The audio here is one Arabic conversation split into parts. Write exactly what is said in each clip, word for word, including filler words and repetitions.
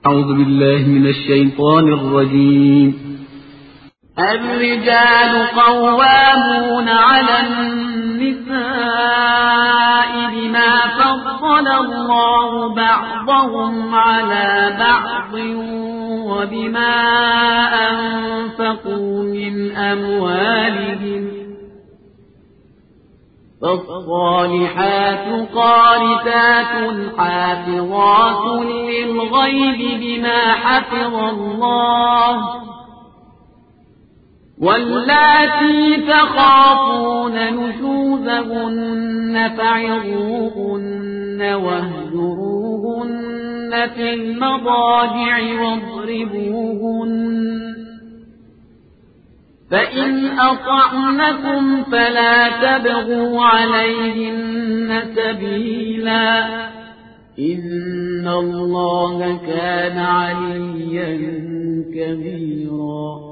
أعوذ بالله من الشيطان الرجيم. الرجال قوامون على النساء بما فضل الله بعضهم على بعض وبما أنفقوا من أموالهم، فالصالحات قانتات حافظات للغيب بما حفظ الله، واللاتي تخافون نشوزهن فعظوهن واهجروهن في المضاجع واضربوهن، فإن أطعنكم فلا تبغوا عليهن سبيلا، إن الله كان عليا كبيرا.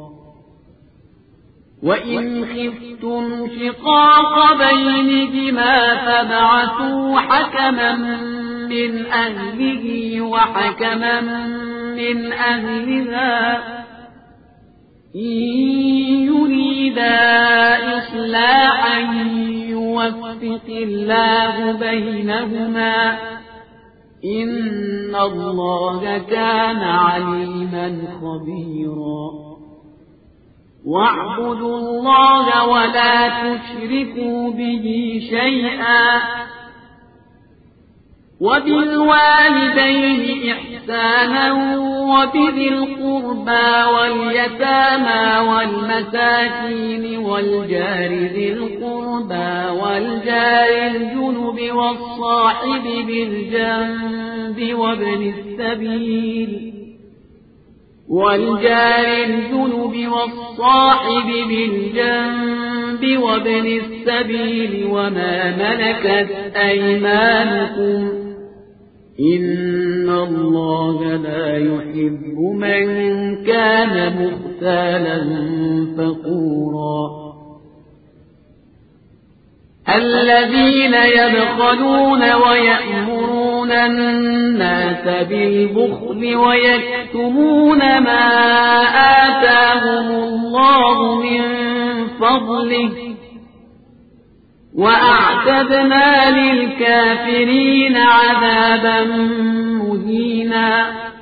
وإن خفتم شقاق بينهما فابعثوا حكما من أهله وحكما من أهلها إن يريدا إصلاحا يوفق الله بينهما، إن الله كان عليما خبيرا. واعبدوا الله ولا تشركوا به شيئا، وبالوالدين إحسانا وبذي القربى واليتامى والمساكين والجار ذي القربى والجار الجنب والصاحب بالجنب وابن السبيل والجار الجنب والصاحب بالجنب وابن السبيل وما ملكت أيمانكم، إن الله لا يحب من كان مختالا فخورا. الذين يبخلون ويأمرون الناس بالبخل ويكتمون ما آتاهم الله من فضله، وأعتدنا للكافرين عذابا مهينا.